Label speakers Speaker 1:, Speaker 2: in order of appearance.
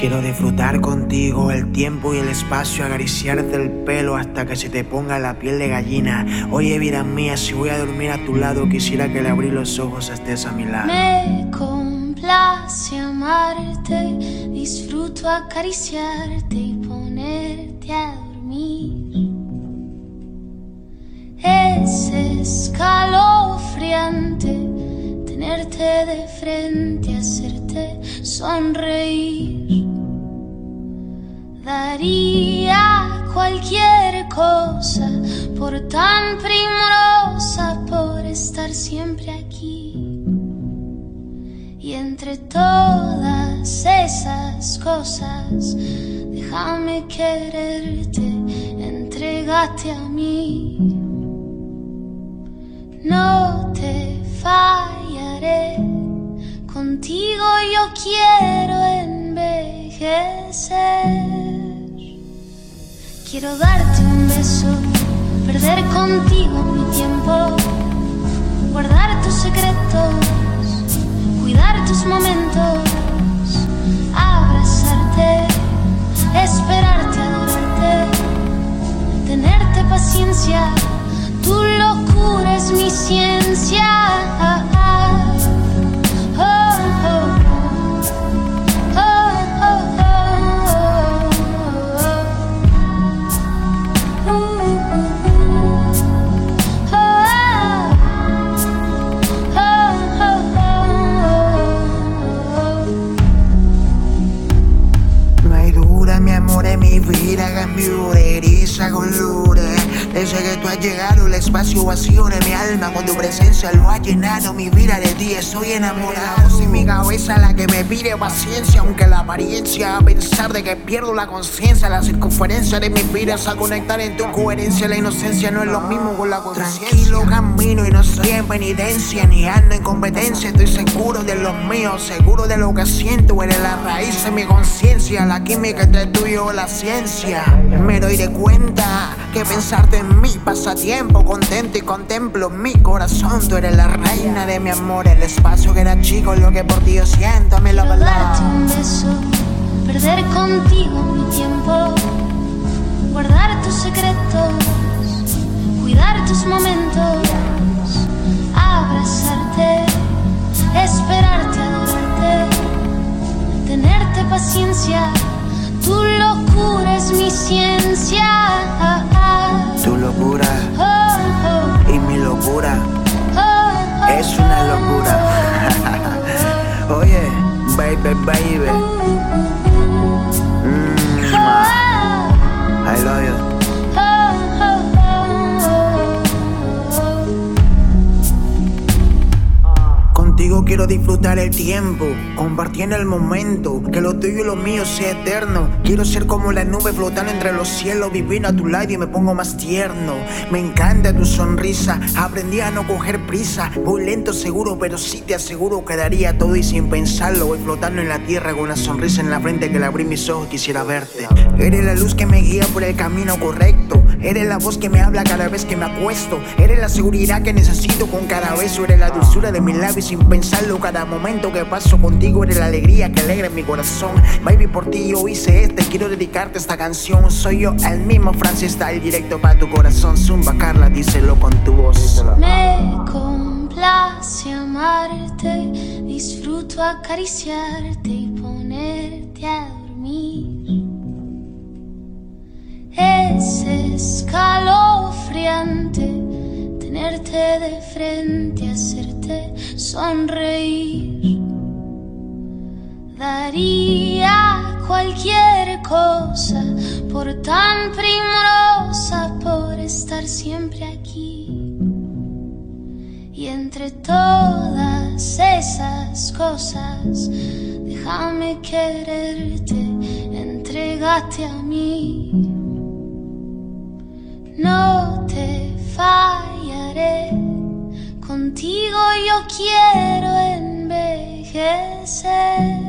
Speaker 1: Quiero disfrutar contigo el tiempo y el espacio, acariciarte el pelo hasta que se te ponga la piel de gallina. Oye, vida mía, si voy a dormir a tu lado, quisiera que al abrir los ojos estés a mi lado.
Speaker 2: Me complace amarte, disfruto acariciarte y ponerte a dormir. Es escalofriante tenerte de frente, hacerte sonreír. Daría cualquier cosa por tan primorosa, por estar siempre aquí. Y entre todas esas cosas, déjame quererte, entrégate a mí. No te fallaré, contigo yo quiero envejecer. Quiero darte un beso, perder contigo mi tiempo, guardar tus secretos, cuidar tus momentos, abrazarte, esperarte, adorarte, tenerte paciencia. Tu locura es mi ciencia.
Speaker 1: No hay duda, mi amor, en mi vida cambió de eriza con lure. Desde que tú has llegado, el espacio vacío de mi alma con tu presencia lo ha llenado. Mi vida de ti, estoy enamorado. Sin mi cabeza la que me pide paciencia, aunque la apariencia, a pesar de que pierdo la conciencia, la circunferencia de mis vidas a conectar en tu coherencia. La inocencia no es lo mismo con la conciencia. Tranquilo camino y no estoy en penitencia, ni ando en competencia. Estoy seguro de lo mío, seguro de lo que siento. Eres la raíz de mi conciencia, la química entre tú y yo, la ciencia. Me doy de cuenta que pensarte en mí pasa tiempo contento y contemplo mi corazón. Tú eres la reina de mi amor, el espacio que era chico, lo que por ti yo siento, me lo
Speaker 2: Quiero darte un beso, perder contigo mi tiempo, guardar tus secretos, cuidar tus momentos, abrazarte, esperarte, adorarte, tenerte paciencia. Tu locura es mi ciencia.
Speaker 1: Tu locura y mi locura es una locura. Oye, baby, baby, I love you. Contigo quiero disfrutar el tiempo, compartiendo el momento, que lo tuyo y lo mío sea eterno. Quiero ser como la nube flotando entre los cielos, vivir a tu lado y me pongo más tierno. Me encanta tu sonrisa, aprendí a no coger prisa. Voy lento seguro, pero sí te aseguro que daría todo y sin pensarlo. Voy flotando en la tierra con una sonrisa en la frente que al abrir mis ojos quisiera verte. Eres la luz que me guía por el camino correcto, eres la voz que me habla cada vez que me acuesto, eres la seguridad que necesito con cada beso, eres la dulzura de mis labios sin pensarlo. Cada momento que paso contigo eres la alegría que alegra mi corazón. Baby, por ti yo hice quiero dedicarte esta canción. Soy yo el mismo Francis Style, directo para tu corazón. Zumba Carla, díselo con tu voz.
Speaker 2: Me complace amarte, disfruto acariciarte y ponerte a dormir. Es escalofriante tenerte de frente, hacerte sonreír. Daría cualquier cosa por tan primorosa, por estar siempre aquí. Y entre todas esas cosas, déjame quererte, entrégate a mí. No te fallaré, contigo yo quiero envejecer.